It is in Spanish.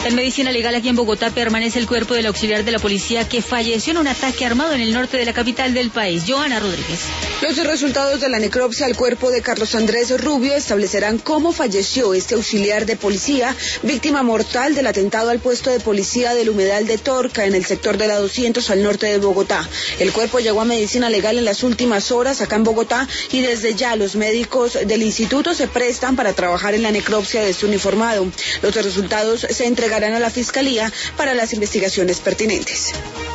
En Medicina Legal, aquí en Bogotá, permanece el cuerpo del auxiliar de la policía que falleció en un ataque armado en el norte de la capital del país. Joana Rodríguez. Los resultados de la necropsia al cuerpo de Carlos Andrés Rubio establecerán cómo falleció este auxiliar de policía, víctima mortal del atentado al puesto de policía del Humedal de Torca, en el sector de la 200 al norte de Bogotá. El cuerpo llegó a Medicina Legal en las últimas horas acá en Bogotá y desde ya los médicos del instituto se prestan para trabajar en la necropsia de este uniformado. Los resultados se entregarán a la Fiscalía para las investigaciones pertinentes.